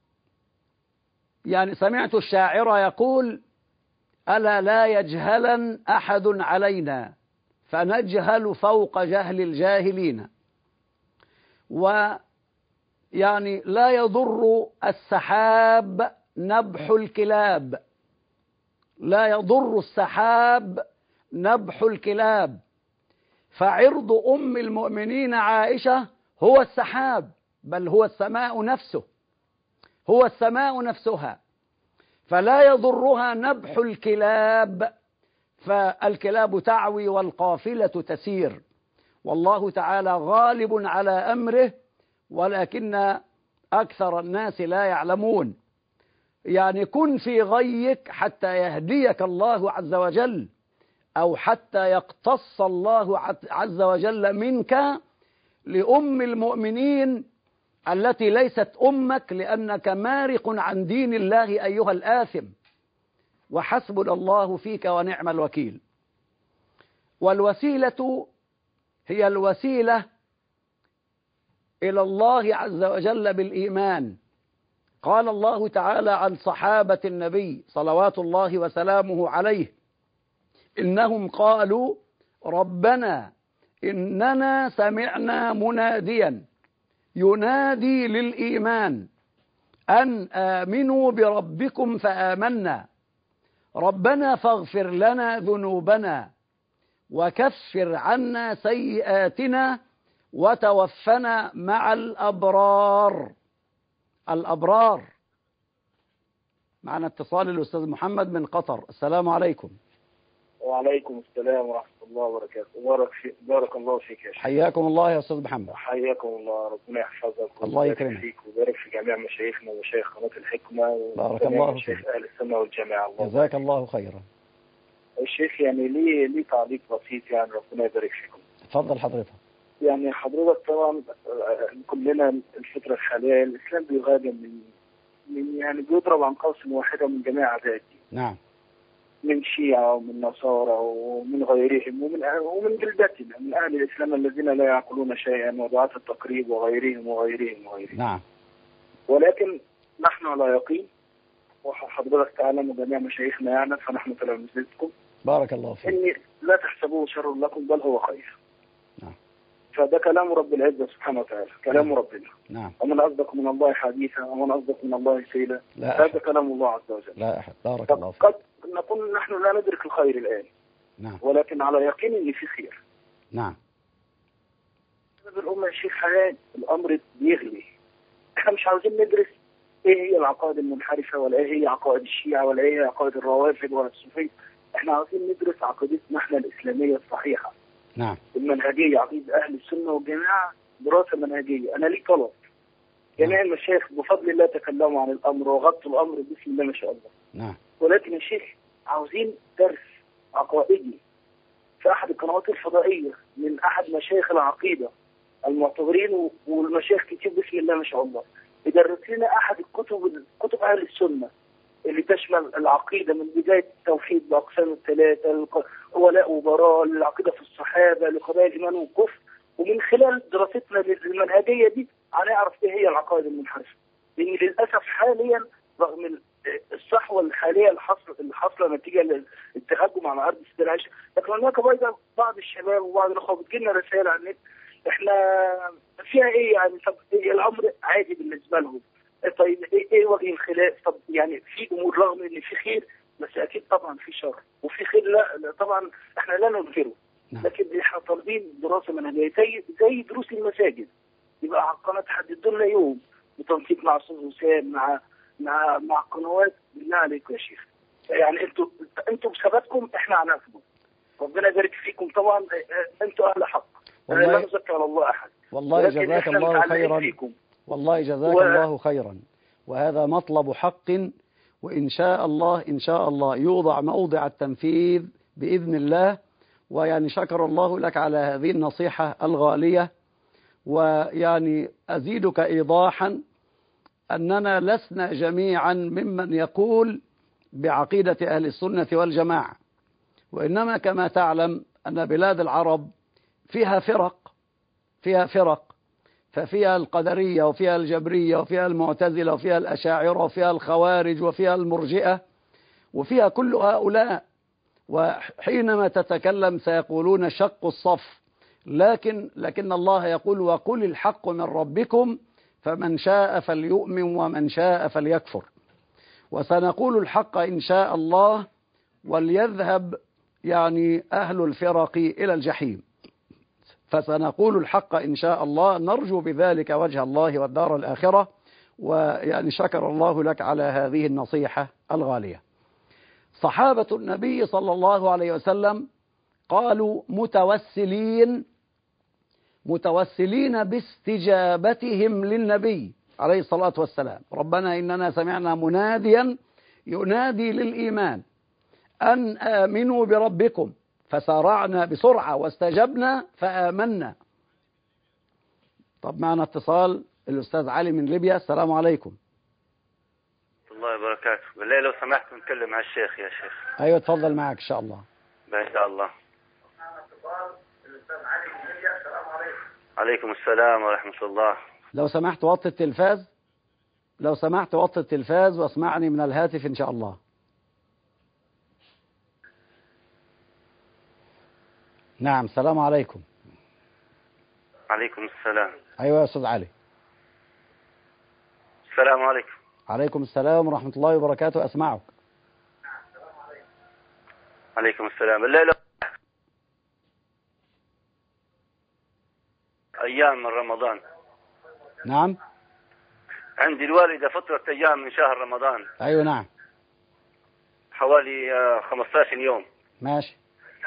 يعني سمعت الشاعر يقول: ألا لا يجهلن أحد علينا فنجهل فوق جهل الجاهلين. ويعني لا يضر السحاب نبح الكلاب، لا يضر السحاب نبح الكلاب، فعرض أم المؤمنين عائشة هو السحاب، بل هو السماء نفسه، هو السماء نفسها، فلا يضرها نبح الكلاب، فالكلاب تعوي والقافلة تسير، والله تعالى غالب على أمره ولكن أكثر الناس لا يعلمون. يعني كن في غيك حتى يهديك الله عز وجل، أو حتى يقتص الله عز وجل منك لأم المؤمنين التي ليست أمك، لأنك مارق عن دين الله أيها الآثم، وحسبنا الله فيك ونعم الوكيل. والوسيلة هي الوسيلة إلى الله عز وجل بالإيمان. قال الله تعالى عن صحابة النبي صلوات الله وسلامه عليه: إنهم قالوا ربنا إننا سمعنا مناديا ينادي للإيمان أن آمنوا بربكم فآمنا ربنا فاغفر لنا ذنوبنا وكفر عنا سيئاتنا وتوفنا مع الأبرار. الأبرار. معنا اتصال الأستاذ محمد من قطر. السلام عليكم.
وعليكم السلام ورحمة الله وبركاته. بارك في بارك الله فيك يا شيخ.
حياكم الله يا أستاذ محمد.
حياكم الله، ربنا يحفظك.
الله يكرمك
فيك ويبارك في جميع مشايخنا ومشايخ قناة الحكمة.
بارك الله فيك.
مشايخ أهل السنة والجماعة.
جزاك الله خيرا.
الشيخ يعني ليه ليه تعليق بسيط، يعني ربنا يبارك فيكم.
اتفضل حضرتك.
يعني حضرتك طبعا كلنا الفترة الحالية الإسلام بيغادر من من يعني بيضرب عن قوس واحدة من جميع أعداء الدين.
نعم.
من شيعة ومن نصارى ومن غيرهم ومن ومن جلدتنا من أهل الإسلام الذين لا يعقلون شيئا ودعاة التقريب وغيرهم وغيرهم وغيرهم.
نعم.
ولكن نحن على يقين، وحضرتك تعلم وجميع مشايخنا يعلم، فنحن تلامذتكم.
بارك الله فيك.
إن لا تحسبوه شر لكم بل هو خير.
نعم.
فده كلام رب العزة سبحانه وتعالى، كلام
نعم.
ربنا.
نعم.
ومن أصدق من الله حديثا ومن أصدق من الله سيلا. هذا كلام الله عز وجل.
لا أحد. بارك الله فيك.
قد نكون نحن لا ندرك الخير الآن.
نعم.
ولكن على يقين إن في خير.
نعم.
الأمة يا شيخ حياة الأمر بيغلي. احنا مش عاوزين ندرس ايه هي العقائد المنحرفة، ولا ايه هي عقائد الشيعة، ولا ايه هي عقائد الروافض ولا الصوفية. احنا عاوزين ندرس عقيدتنا احنا الإسلامية الصحيحة.
نعم.
المنهجية، عقيدة أهل السنة والجماعة، دراسة منهجية. أنا لي طلب. جميع
نعم.
المشايخ بفضل الله تكلموا عن الأمر وغطوا الأمر بسم الله ما شاء الله.
نعم.
ولكن يا شيخ عاوزين درس عقائدي في أحد القنوات الفضائية من أحد مشايخ العقيدة المعتبرين، والمشايخ كتير بسم الله ما شاء الله، يدرس لنا أحد الكتب كتب أهل السنة اللي تشمل العقيدة من بداية التوحيد بأقسام الثلاثة، ولاء وبراء، العقيدة في الصحابة، لقضايا الإيمان والكفر. ومن خلال دراستنا للمنهجية دي هنعرف إيه هي العقائد المنحرفة. لأن للأسف حاليا رغم الصحوة الحالية اللي حاصلة نتيجة للتهجم على أرض السيدة عائشة، لكن هناك بعض الشباب وبعض الأخوة بتجيلنا رسائل على النت إحنا فيها إيه يعني؟ طب إيه الأمر عادي بالنسبة لهم؟ طيب إيه, إيه وجه الخلاف؟ طب يعني في أمور رغم إن في خير بس أكيد طبعا في شر، وفي خير لا طبعا إحنا لا ننكره، لكن إحنا طالبين دراسة منهجية زي زي دروس المساجد. يبقى على القناة تحددوا لنا يوم بتنسيق مع أستاذ وسام مع مع مع قنوات. بالله عليكم يا شيخ، يعني انتوا انتوا بثباتكم احنا هناخده. ربنا يبارك فيكم. طبعا انتوا اهل حق، لا نزكي على الله احد.
والله جزاك الله خيرا.
فيكم.
والله جزاك و... الله خيرا، وهذا مطلب حق، وإن شاء الله إن شاء الله يوضع موضع التنفيذ بإذن الله. ويعني شكر الله لك على هذه النصيحة الغالية. ويعني أزيدك إيضاحا أننا لسنا جميعا ممن يقول بعقيدة أهل السنة والجماعة، وإنما كما تعلم أن بلاد العرب فيها فرق فيها فرق ففيها القدرية وفيها الجبرية وفيها المعتزلة وفيها الأشاعرة وفيها الخوارج وفيها المرجئة وفيها كل هؤلاء. وحينما تتكلم سيقولون شق الصف، لكن لكن الله يقول وقل الحق من ربكم فمن شاء فليؤمن ومن شاء فليكفر. وسنقول الحق إن شاء الله، وليذهب يعني أهل الفرق إلى الجحيم. فسنقول الحق إن شاء الله، نرجو بذلك وجه الله والدار الآخرة. ويعني شكر الله لك على هذه النصيحة الغالية. صحابة النبي صلى الله عليه وسلم قالوا متوسلين متوسلين باستجابتهم للنبي عليه الصلاة والسلام: ربنا إننا سمعنا مناديا ينادي للإيمان أن آمنوا بربكم فسارعنا بسرعة واستجبنا فآمنا. طب معنا اتصال الأستاذ علي من ليبيا. السلام عليكم.
الله وبركاته. بالله لو سمحت نتكلم مع الشيخ يا شيخ.
أيوة تفضل معك إن شاء الله.
إن شاء الله. عليكم السلام ورحمة الله.
لو سمحت وطي التلفاز لو سمحت وطي التلفاز واسمعني من الهاتف إن شاء الله. نعم. السلام عليكم.
عليكم السلام.
أيوة يا أستاذ علي.
السلام عليكم.
عليكم السلام ورحمة الله وبركاته. أسمعك.
عليكم السلام. الليلة أيام من رمضان.
نعم.
عندي الوالدة فترة أيام من شهر رمضان.
أيوة نعم.
حوالي خمسة عشر يوم.
ماشي.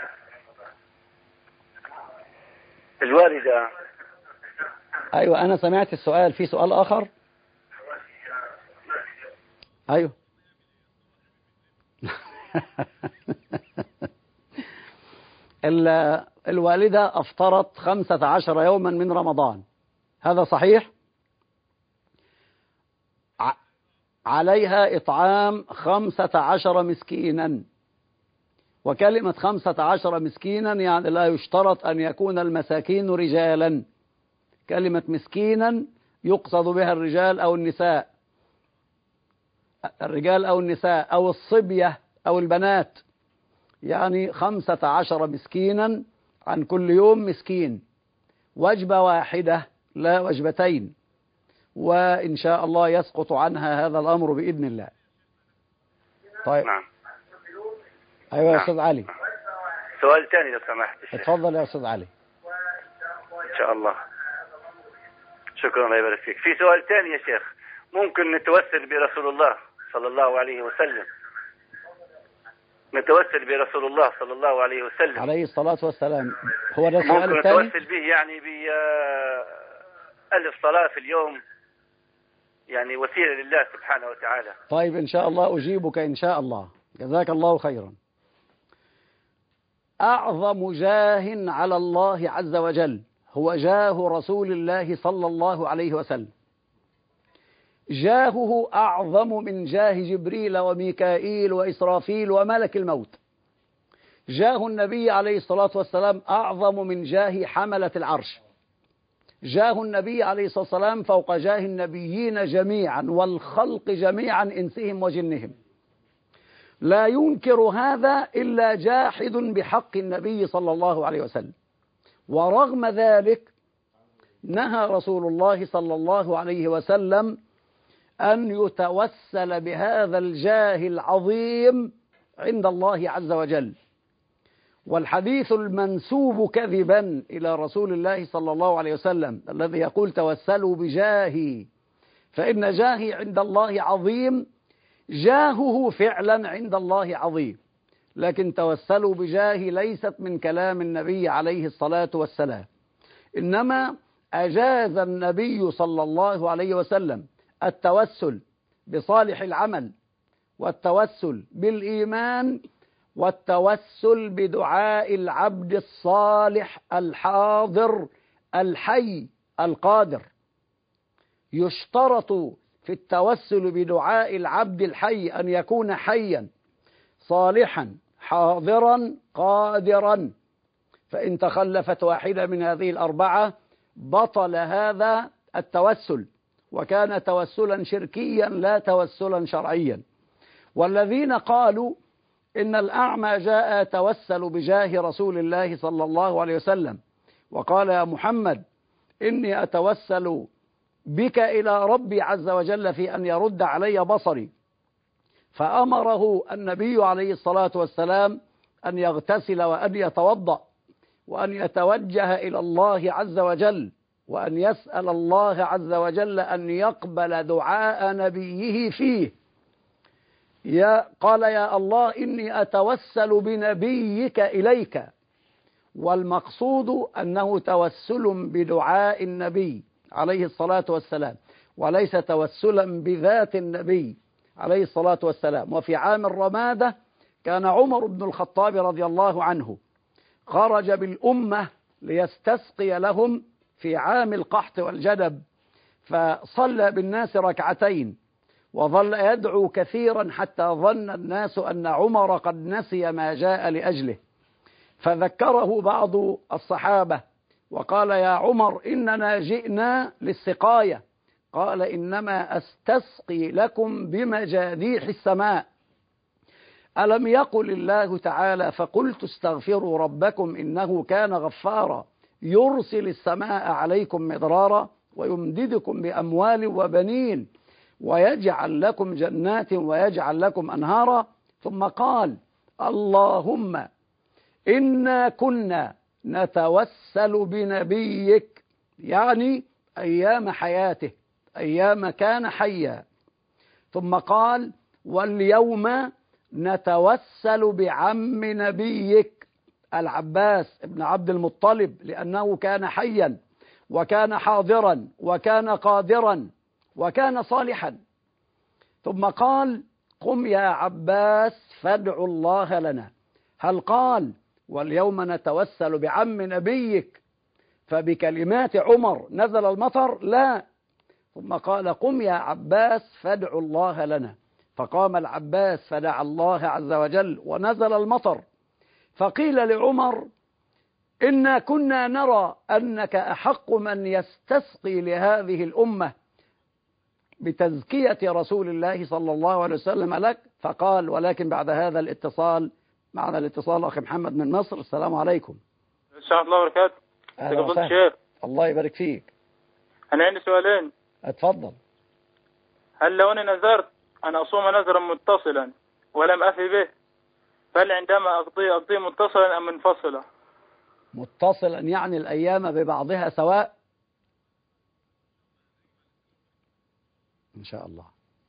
الوالدة.
أيوة أنا سمعت السؤال. في سؤال آخر؟ أيوة. الوالدة أفطرت خمسة عشر يوما من رمضان، هذا صحيح؟ عليها إطعام خمسة عشر مسكينا، وكلمة خمسة عشر مسكينا يعني لا يشترط أن يكون المساكين رجالا. كلمة مسكينا يقصد بها الرجال أو النساء الرجال أو النساء أو الصبية أو البنات. يعني خمسة عشر مسكينا عن كل يوم مسكين، وجبة واحدة لا وجبتين، وإن شاء الله يسقط عنها هذا الأمر بإذن الله. طيب.
نعم.
أيوة يا أستاذ علي.
سؤال ثاني لو سمحت.
اتفضل يا أستاذ علي.
إن شاء الله. شكرا الله يبارك فيك. في سؤال ثاني يا شيخ، ممكن نتوسل برسول الله صلى الله عليه وسلم نتوسل برسول الله صلى الله عليه وسلم
عليه الصلاة والسلام. هو ده السؤال
ممكن
الثاني؟
نتوسل به يعني بألف صلاة في اليوم، يعني وسيلة لله سبحانه وتعالى.
طيب إن شاء الله أجيبك إن شاء الله جزاك الله خيرا. أعظم جاه على الله عز وجل هو جاه رسول الله صلى الله عليه وسلم. جاهه أعظم من جاه جبريل وميكائيل وإسرافيل وملك الموت. جاه النبي عليه الصلاة والسلام أعظم من جاه حملة العرش. جاه النبي عليه الصلاة والسلام فوق جاه النبيين جميعا والخلق جميعا إنسهم وجنهم. لا ينكر هذا إلا جاحد بحق النبي صلى الله عليه وسلم. ورغم ذلك نهى رسول الله صلى الله عليه وسلم أن يتوسل بهذا الجاه العظيم عند الله عز وجل. والحديث المنسوب كذبا إلى رسول الله صلى الله عليه وسلم الذي يقول توسلوا بجاهي فإن جاهي عند الله عظيم، جاهه فعلا عند الله عظيم، لكن توسلوا بجاهي ليست من كلام النبي عليه الصلاة والسلام. إنما أجاز النبي صلى الله عليه وسلم التوسل بصالح العمل والتوسل بالإيمان والتوسل بدعاء العبد الصالح الحاضر الحي القادر. يشترط في التوسل بدعاء العبد الحي أن يكون حيا صالحا حاضرا قادرا، فإن تخلفت واحدة من هذه الأربعة بطل هذا التوسل وكان توسلا شركيا لا توسلا شرعيا. والذين قالوا إن الأعمى جاء توسل بجاه رسول الله صلى الله عليه وسلم وقال يا محمد إني أتوسل بك إلى ربي عز وجل في أن يرد علي بصري، فأمره النبي عليه الصلاة والسلام أن يغتسل وأن يتوضأ وأن يتوجه إلى الله عز وجل وأن يسأل الله عز وجل أن يقبل دعاء نبيه فيه. يا قال يا الله إني أتوسل بنبيك إليك، والمقصود أنه توسل بدعاء النبي عليه الصلاة والسلام وليس توسلا بذات النبي عليه الصلاة والسلام. وفي عام الرمادة كان عمر بن الخطاب رضي الله عنه خرج بالأمة ليستسقي لهم في عام القحط والجدب، فصلى بالناس ركعتين وظل يدعو كثيرا حتى ظن الناس أن عمر قد نسي ما جاء لأجله، فذكره بعض الصحابة وقال يا عمر إننا جئنا للسقاية، قال إنما أستسقي لكم بمجاديح السماء. ألم يقل الله تعالى فقلت استغفروا ربكم إنه كان غفارا يرسل السماء عليكم مدرارا ويمددكم بأموال وبنين ويجعل لكم جنات ويجعل لكم أنهارا. ثم قال اللهم إنا كنا نتوسل بنبيك، يعني أيام حياته أيام كان حيا. ثم قال واليوم نتوسل بعم نبيك العباس ابن عبد المطلب لأنه كان حيا وكان حاضرا وكان قادرا وكان صالحا. ثم قال قم يا عباس فادعوا الله لنا. هل قال واليوم نتوسل بعم نبيك فبكلمات عمر نزل المطر؟ لا. ثم قال قم يا عباس فادعوا الله لنا، فقام العباس فدعا الله عز وجل ونزل المطر. فقيل لعمر إنا كنا نرى أنك أحق من يستسقي لهذه الأمة بتزكية رسول الله صلى الله عليه وسلم لك. فقال ولكن بعد هذا الاتصال معنا الاتصال أخي محمد من مصر. السلام عليكم.
السلام الله وبركاته.
أهلا وسهلا. الله يبارك فيك.
أنا عندي سؤالين.
اتفضل.
هل لو أنا نذرت أن أصوم نذرا متصلا ولم أفي به فهل عندما أقضي أقضي متصلا أم منفصلا؟
متصلا يعني الأيام ببعضها سواء إن شاء الله.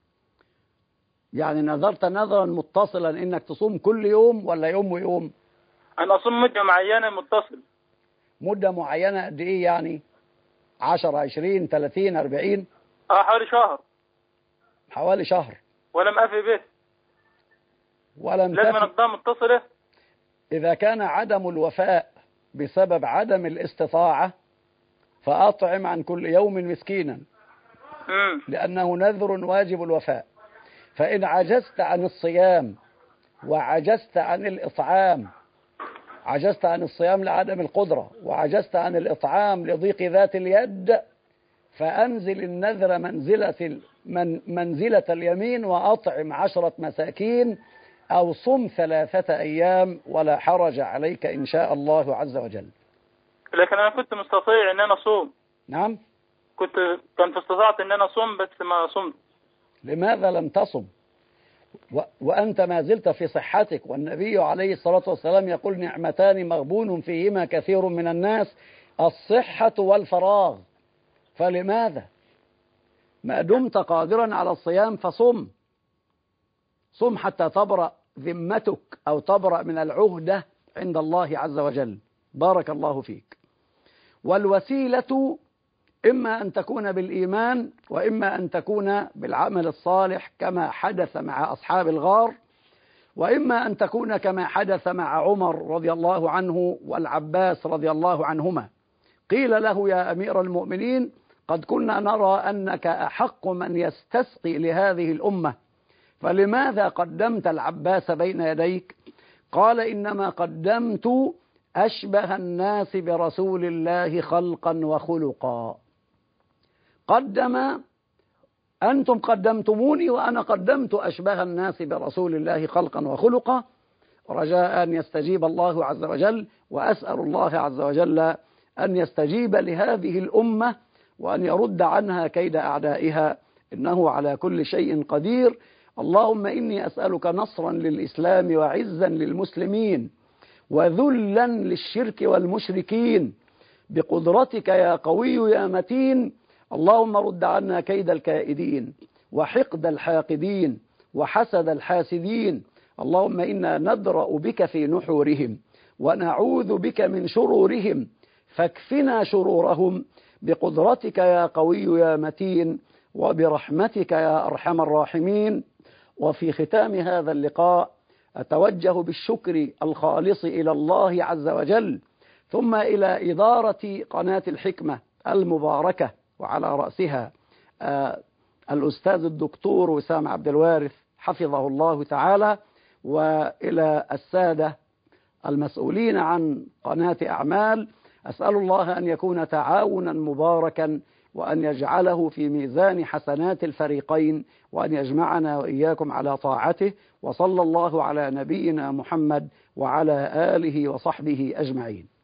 يعني نذرت نذرا متصلا إنك تصوم كل يوم ولا يوم ويوم؟
أنا أصوم مدة معينة متصل.
مدة معينة قد إيه يعني؟ عشرة عشرين ثلاثين أربعين؟
أه حوالي شهر.
حوالي شهر
ولم أفي به.
ولم
لازم
تفي
أقدام متصلة.
إذا كان عدم الوفاء بسبب عدم الاستطاعة فأطعم عن كل يوم مسكينا،
مم.
لأنه نذر واجب الوفاء. فإن عجزت عن الصيام وعجزت عن الإطعام، عجزت عن الصيام لعدم القدرة وعجزت عن الإطعام لضيق ذات اليد، فأنزل النذر منزلة من منزلة اليمين وأطعم عشرة مساكين أو صم ثلاثة أيام ولا حرج عليك إن شاء الله عز وجل.
لكن أنا كنت مستطيع إن أنا أصوم.
نعم،
كنت كنت استطعت إن أنا أصوم بس ما صمت.
لماذا لم تصم و... وأنت ما زلت في صحتك؟ والنبي عليه الصلاة والسلام يقول نعمتان مغبون فيهما كثير من الناس، الصحة والفراغ. فلماذا ما دمت قادرا على الصيام فصم، صم حتى تبرأ ذمتك أو تبرأ من العهدة عند الله عز وجل. بارك الله فيك. والوسيلة إما أن تكون بالإيمان وإما أن تكون بالعمل الصالح كما حدث مع أصحاب الغار، وإما أن تكون كما حدث مع عمر رضي الله عنه والعباس رضي الله عنهما. قيل له يا أمير المؤمنين قد كنا نرى أنك أحق من يستسقي لهذه الأمة، فلماذا قدمت العباس بين يديك؟ قال إنما قدمت أشبه الناس برسول الله خلقا وخلقا. قدم أنتم قدمتموني وأنا قدمت أشبه الناس برسول الله خلقا وخلقا، رجاء أن يستجيب الله عز وجل. وأسأل الله عز وجل أن يستجيب لهذه الأمة وأن يرد عنها كيد أعدائها، إنه على كل شيء قدير. اللهم إني أسألك نصرا للإسلام وعزا للمسلمين وذلا للشرك والمشركين بقدرتك يا قوي يا متين. اللهم رد عنا كيد الكائدين وحقد الحاقدين وحسد الحاسدين. اللهم إنا ندرأ بك في نحورهم ونعوذ بك من شرورهم، فاكفنا شرورهم بقدرتك يا قوي يا متين وبرحمتك يا أرحم الراحمين. وفي ختام هذا اللقاء أتوجه بالشكر الخالص إلى الله عز وجل، ثم إلى إدارة قناة الحكمة المباركة وعلى رأسها آه الأستاذ الدكتور وسام عبد الوارث حفظه الله تعالى، وإلى السادة المسؤولين عن قناة أعمال. أسأل الله أن يكون تعاونا مباركا وأن يجعله في ميزان حسنات الفريقين وأن يجمعنا وإياكم على طاعته. وصلى الله على نبينا محمد وعلى آله وصحبه أجمعين.